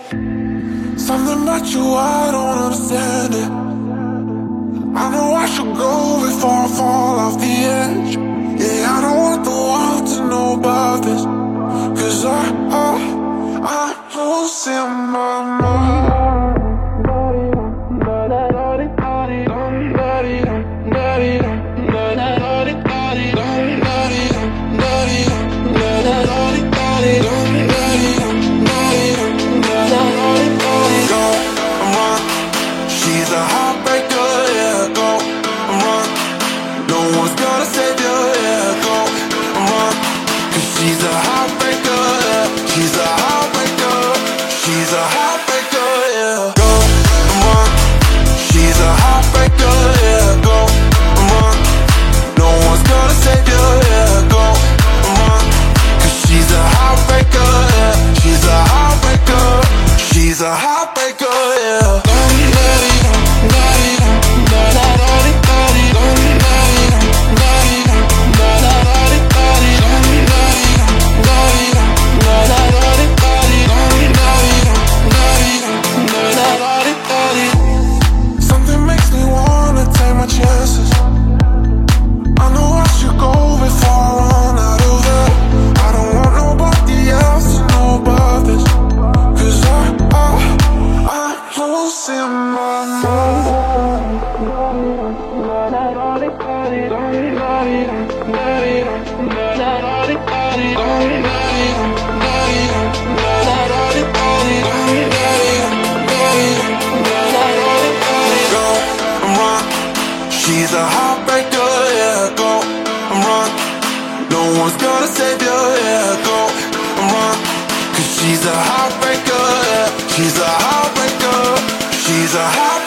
Something about you, I don't understand it. I know I should go before I fall off the edge. Yeah, I don't want the world to know about this, 'cause I'm losing my mind. She's a heartbreaker, yeah, go and run. No one's gonna save you, yeah, go and run. 'Cause she's a heartbreaker, yeah. She's a heartbreaker. She's a heartbreaker, yeah. Go and run. She's a heartbreaker, yeah, go and run. No one's gonna save you, yeah, go and run. 'Cause she's a heartbreaker, yeah. She's a heartbreaker. She's a heartbreaker, yeah. Something makes me wanna take my chances. I know I should go before I run out of there. I don't want nobody else to know about this, 'cause I'm losing my mind. Go and run. She's a heartbreaker, yeah, go and run. No one's gonna save you, yeah, go and run. 'Cause she's a heartbreaker, yeah. She's a heartbreaker. She's a heartbreaker.